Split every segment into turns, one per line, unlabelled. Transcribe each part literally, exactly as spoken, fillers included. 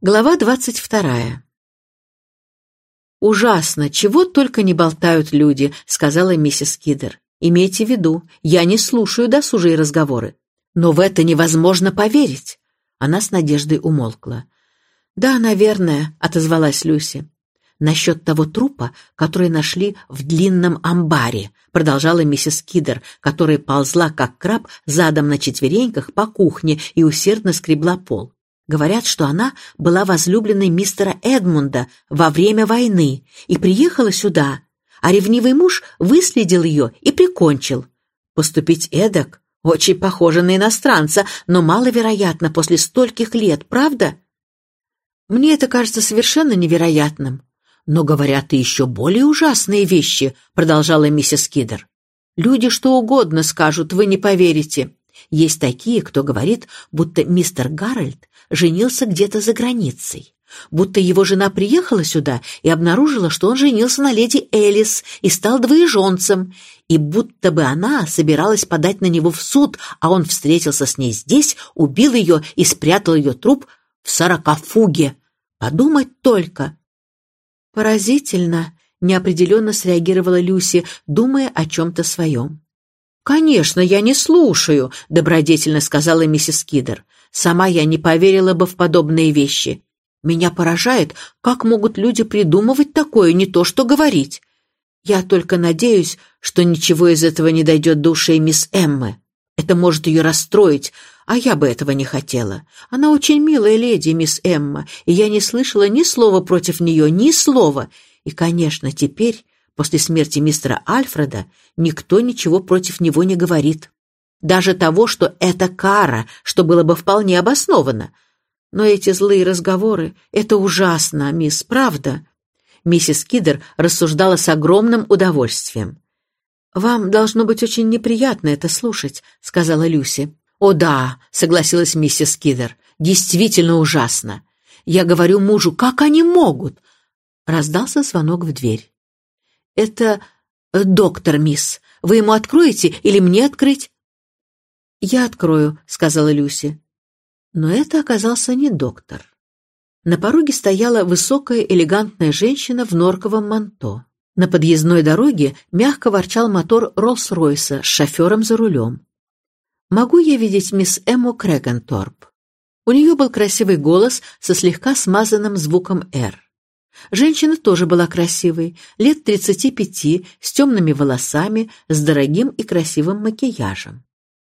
Глава двадцать вторая. «Ужасно, чего только не болтают люди», — сказала миссис Кидер. «Имейте в виду, я не слушаю досужие разговоры. Но в это невозможно поверить». Она с надеждой умолкла. «Да, наверное», — отозвалась Люси. «Насчет того трупа, который нашли в длинном амбаре», — продолжала миссис Кидер, которая ползла, как краб, задом на четвереньках по кухне и усердно скребла пол. Говорят, что она была возлюбленной мистера Эдмунда во время войны и приехала сюда, а ревнивый муж выследил ее и прикончил. Поступить эдак очень похоже на иностранца, но маловероятно после стольких лет, правда? Мне это кажется совершенно невероятным. Но говорят и еще более ужасные вещи, продолжала миссис Кидер. Люди что угодно скажут, вы не поверите. Есть такие, кто говорит, будто мистер Гарольд женился где-то за границей, будто его жена приехала сюда и обнаружила, что он женился на леди Элис и стал двоеженцем, и будто бы она собиралась подать на него в суд, а он встретился с ней здесь, убил ее и спрятал ее труп в саркофаге. Подумать только. Поразительно, неопределенно среагировала Люси, думая о чем-то своем. «Конечно, я не слушаю», — добродетельно сказала миссис Кидер. «Сама я не поверила бы в подобные вещи. Меня поражает, как могут люди придумывать такое, не то что говорить. Я только надеюсь, что ничего из этого не дойдет до ушей мисс Эммы. Это может ее расстроить, а я бы этого не хотела. Она очень милая леди, мисс Эмма, и я не слышала ни слова против нее, ни слова. И, конечно, теперь, после смерти мистера Альфреда, никто ничего против него не говорит. Даже того, что это кара, что было бы вполне обосновано. Но эти злые разговоры — это ужасно, мисс, правда?» Миссис Кидер рассуждала с огромным удовольствием. «Вам должно быть очень неприятно это слушать», — сказала Люси. «О да», — согласилась миссис Кидер, — «действительно ужасно. Я говорю мужу, как они могут?» Раздался звонок в дверь. «Это доктор, мисс. Вы ему откроете или мне открыть?» «Я открою», — сказала Люси. Но это оказался не доктор. На пороге стояла высокая элегантная женщина в норковом манто. На подъездной дороге мягко ворчал мотор Роллс-Ройса с шофером за рулем. «Могу я видеть мисс Эмму Крэгенторп?» У нее был красивый голос со слегка смазанным звуком «р». Женщина тоже была красивой, лет тридцати пяти, с темными волосами, с дорогим и красивым макияжем.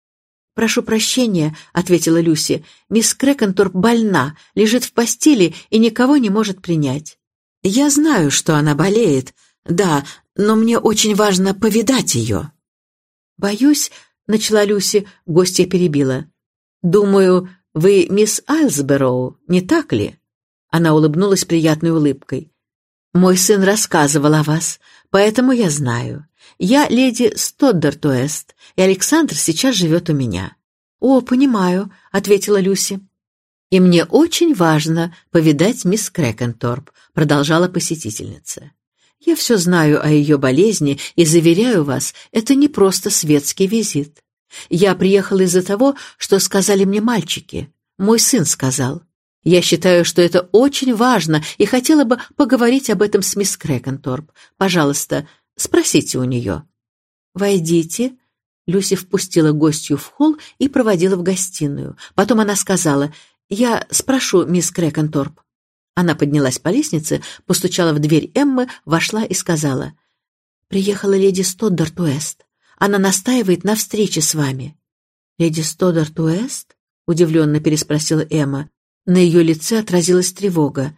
«Прошу прощения», — ответила Люси, — «мисс Крэгенторп больна, лежит в постели и никого не может принять». «Я знаю, что она болеет, да, но мне очень важно повидать ее». «Боюсь», — начала Люси, гостья перебила. «Думаю, вы мисс Айлсбороу, не так ли?» Она улыбнулась приятной улыбкой. «Мой сын рассказывал о вас, поэтому я знаю. Я леди Стоддерт-Уэст, и Александр сейчас живет у меня». «О, понимаю», — ответила Люси. «И мне очень важно повидать мисс Крэгенторп», — продолжала посетительница. «Я все знаю о ее болезни и заверяю вас, это не просто светский визит. Я приехала из-за того, что сказали мне мальчики. Мой сын сказал. Я считаю, что это очень важно, и хотела бы поговорить об этом с мисс Крэгенторп. Пожалуйста, спросите у нее». «Войдите». Люси впустила гостью в холл и проводила в гостиную. Потом она сказала: «Я спрошу мисс Крэгенторп». Она поднялась по лестнице, постучала в дверь Эммы, вошла и сказала: «Приехала леди Стоддерт-Уэст. Она настаивает на встрече с вами». «Леди Стоддерт-Уэст?» — удивленно переспросила Эмма. На ее лице отразилась тревога.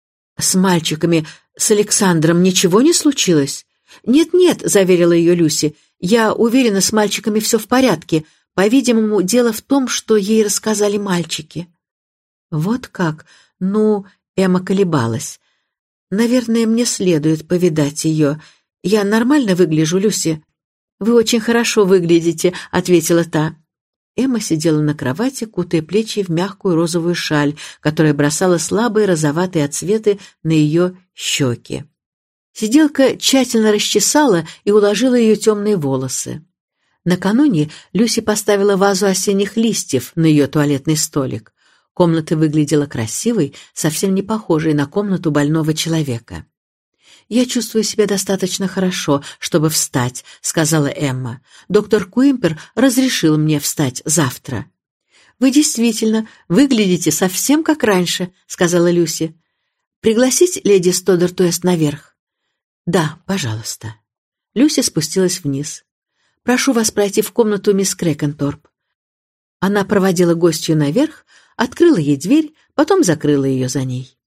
«С мальчиками, с Александром ничего не случилось?» «Нет-нет», — заверила ее Люси, — «я уверена, с мальчиками все в порядке. По-видимому, дело в том, что ей рассказали мальчики». «Вот как? Ну...» — Эмма колебалась. «Наверное, мне следует повидать ее. Я нормально выгляжу, Люси?» «Вы очень хорошо выглядите», — ответила та. Эмма сидела на кровати, кутая плечи в мягкую розовую шаль, которая бросала слабые розоватые отсветы на ее щеки. Сиделка тщательно расчесала и уложила ее темные волосы. Накануне Люси поставила вазу осенних листьев на ее туалетный столик. Комната выглядела красивой, совсем не похожей на комнату больного человека. «Я чувствую себя достаточно хорошо, чтобы встать», — сказала Эмма. «Доктор Куимпер разрешил мне встать завтра». «Вы действительно выглядите совсем как раньше», — сказала Люси. «Пригласить леди Стоддертуэст наверх?» «Да, пожалуйста». Люси спустилась вниз. «Прошу вас пройти в комнату мисс Крэкенторп». Она проводила гостью наверх, открыла ей дверь, потом закрыла ее за ней.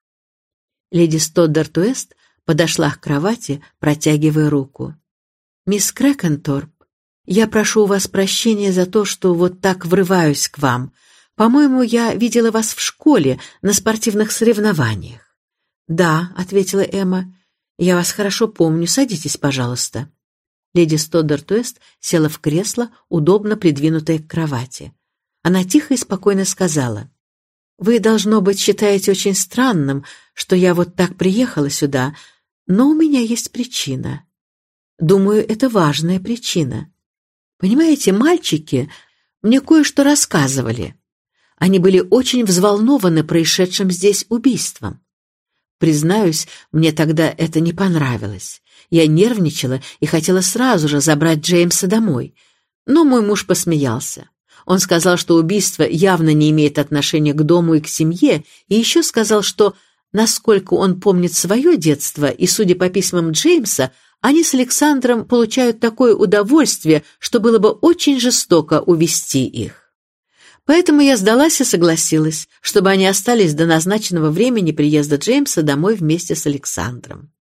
Леди Стоддертуэст подошла к кровати, протягивая руку. «Мисс Крэкенторп, я прошу у вас прощения за то, что вот так врываюсь к вам. По-моему, я видела вас в школе на спортивных соревнованиях». «Да», — ответила Эмма, — «я вас хорошо помню. Садитесь, пожалуйста». Леди Стоддертуэст села в кресло, удобно придвинутое к кровати. Она тихо и спокойно сказала: «Вы, должно быть, считаете очень странным, что я вот так приехала сюда, но у меня есть причина. Думаю, это важная причина. Понимаете, мальчики мне кое-что рассказывали. Они были очень взволнованы происшедшим здесь убийством. Признаюсь, мне тогда это не понравилось. Я нервничала и хотела сразу же забрать Джеймса домой, но мой муж посмеялся. Он сказал, что убийство явно не имеет отношения к дому и к семье, и еще сказал, что, насколько он помнит свое детство, и, судя по письмам Джеймса, они с Александром получают такое удовольствие, что было бы очень жестоко увести их. Поэтому я сдалась и согласилась, чтобы они остались до назначенного времени приезда Джеймса домой вместе с Александром.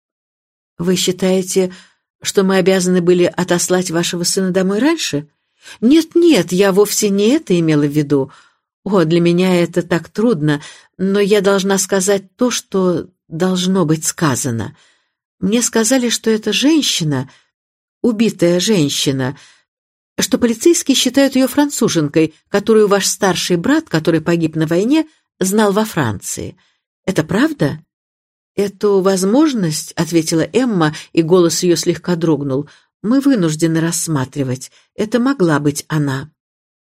Вы считаете, что мы обязаны были отослать вашего сына домой раньше? Нет-нет, я вовсе не это имела в виду. О, для меня это так трудно, но я должна сказать то, что должно быть сказано. Мне сказали, что эта женщина, убитая женщина, что полицейские считают ее француженкой, которую ваш старший брат, который погиб на войне, знал во Франции. Это правда? «Эту возможность, — ответила Эмма, и голос ее слегка дрогнул, — мы вынуждены рассматривать. Это могла быть она.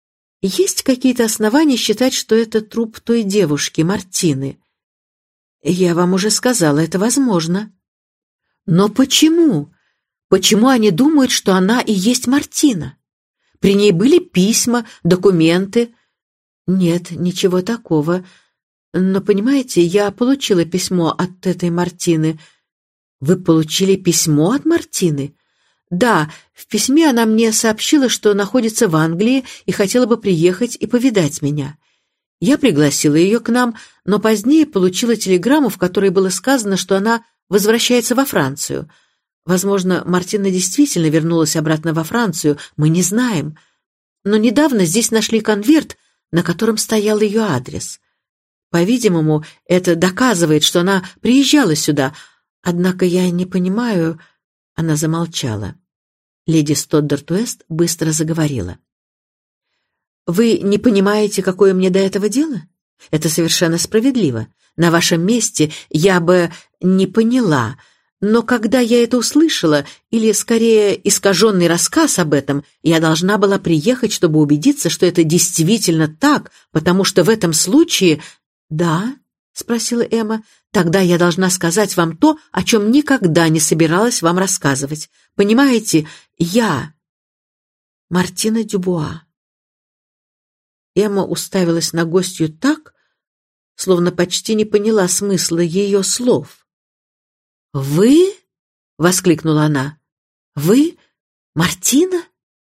Есть какие-то основания считать, что это труп той девушки, Мартины? Я вам уже сказала, это возможно. Но почему? Почему они думают, что она и есть Мартина? При ней были письма, документы. Нет, ничего такого. Но, понимаете, я получила письмо от этой Мартины. Вы получили письмо от Мартины? Да, в письме она мне сообщила, что находится в Англии и хотела бы приехать и повидать меня. Я пригласила ее к нам, но позднее получила телеграмму, в которой было сказано, что она возвращается во Францию. Возможно, Мартина действительно вернулась обратно во Францию, мы не знаем. Но недавно здесь нашли конверт, на котором стоял ее адрес. По-видимому, это доказывает, что она приезжала сюда. Однако я не понимаю...» Она замолчала. Леди Стоддертуэст быстро заговорила. «Вы не понимаете, какое мне до этого дело? Это совершенно справедливо. На вашем месте я бы не поняла. Но когда я это услышала, или, скорее, искаженный рассказ об этом, я должна была приехать, чтобы убедиться, что это действительно так, потому что в этом случае...» «Да?» — спросила Эмма. «Тогда я должна сказать вам то, о чем никогда не собиралась вам рассказывать. Понимаете, я Мартина Дюбуа». Эмма уставилась на гостью так, словно почти не поняла смысла ее слов. «Вы?» — воскликнула она. «Вы? Мартина?»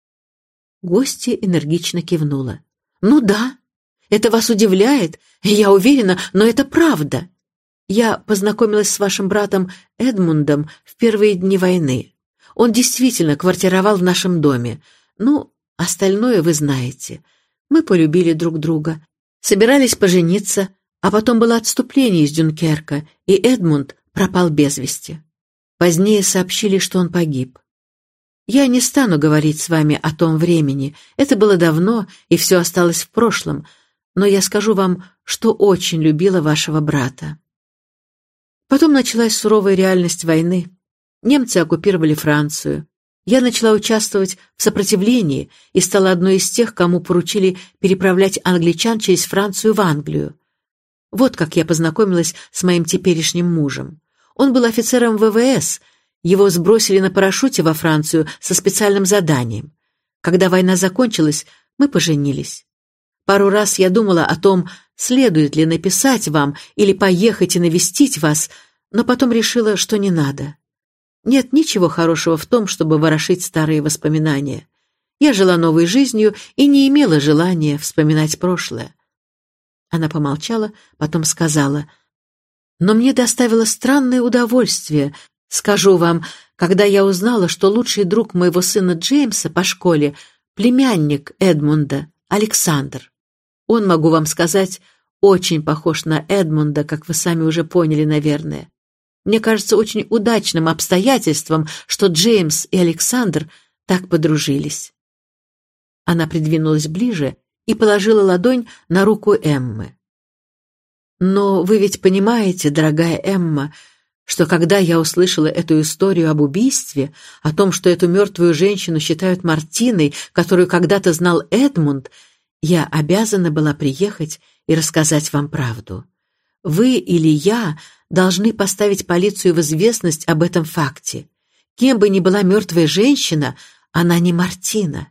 Гостья энергично кивнула. «Ну да. Это вас удивляет, я уверена, но это правда. Я познакомилась с вашим братом Эдмундом в первые дни войны. Он действительно квартировал в нашем доме. Ну, остальное вы знаете. Мы полюбили друг друга, собирались пожениться, а потом было отступление из Дюнкерка, и Эдмунд пропал без вести. Позднее сообщили, что он погиб. Я не стану говорить с вами о том времени, это было давно, и все осталось в прошлом, но я скажу вам, что очень любила вашего брата. Потом началась суровая реальность войны. Немцы оккупировали Францию. Я начала участвовать в сопротивлении и стала одной из тех, кому поручили переправлять англичан через Францию в Англию. Вот как я познакомилась с моим теперешним мужем. Он был офицером вэ вэ эс. Его сбросили на парашюте во Францию со специальным заданием. Когда война закончилась, мы поженились. Пару раз я думала о том, следует ли написать вам или поехать и навестить вас, но потом решила, что не надо. Нет ничего хорошего в том, чтобы ворошить старые воспоминания. Я жила новой жизнью и не имела желания вспоминать прошлое. Она помолчала, потом сказала: «Но мне доставило странное удовольствие. Скажу вам, когда я узнала, что лучший друг моего сына Джеймса по школе — племянник Эдмунда, Александр. Он, могу вам сказать, очень похож на Эдмунда, как вы сами уже поняли, наверное. Мне кажется очень удачным обстоятельством, что Джеймс и Александр так подружились». Она придвинулась ближе и положила ладонь на руку Эммы. «Но вы ведь понимаете, дорогая Эмма, что когда я услышала эту историю об убийстве, о том, что эту мертвую женщину считают Мартиной, которую когда-то знал Эдмунд, я обязана была приехать и рассказать вам правду. Вы или я должны поставить полицию в известность об этом факте. Кем бы ни была мертвая женщина, она не Мартина».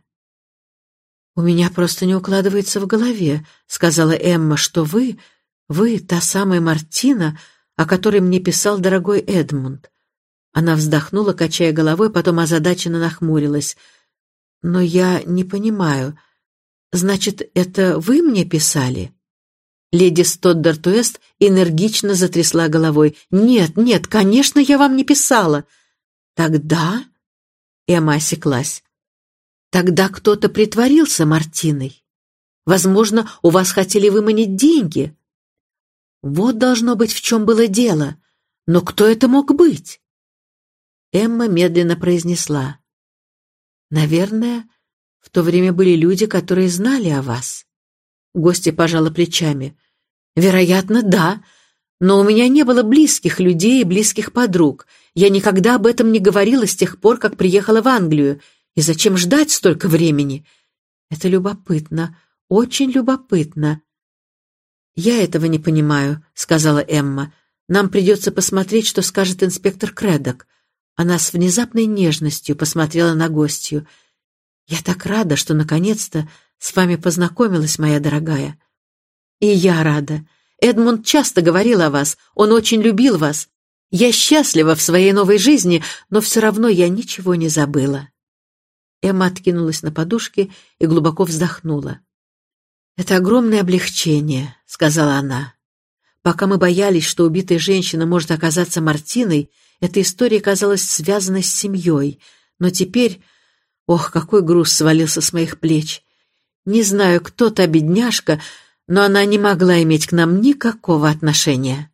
«У меня просто не укладывается в голове», — сказала Эмма, — «что вы, вы та самая Мартина, о которой мне писал дорогой Эдмунд». Она вздохнула, качая головой, потом озадаченно нахмурилась. «Но я не понимаю. Значит, это вы мне писали?» Леди Стоддарт-Уэст энергично затрясла головой. «Нет, нет, конечно, я вам не писала». «Тогда...» — Эмма осеклась. «Тогда кто-то притворился Мартиной. Возможно, у вас хотели выманить деньги. Вот должно быть, в чем было дело. Но кто это мог быть?» Эмма медленно произнесла: «Наверное, в то время были люди, которые знали о вас». Гостья пожала плечами. «Вероятно, да. Но у меня не было близких людей и близких подруг. Я никогда об этом не говорила с тех пор, как приехала в Англию. И зачем ждать столько времени? Это любопытно, очень любопытно». «Я этого не понимаю», — сказала Эмма. «Нам придется посмотреть, что скажет инспектор Крэддок». Она с внезапной нежностью посмотрела на гостью. «Я так рада, что наконец-то с вами познакомилась, моя дорогая». «И я рада. Эдмунд часто говорил о вас, он очень любил вас. Я счастлива в своей новой жизни, но все равно я ничего не забыла». Эмма откинулась на подушке и глубоко вздохнула. «Это огромное облегчение», — сказала она. «Пока мы боялись, что убитая женщина может оказаться Мартиной, эта история казалась связанной с семьей. Но теперь... Ох, какой груз свалился с моих плеч! Не знаю, кто та бедняжка, но она не могла иметь к нам никакого отношения».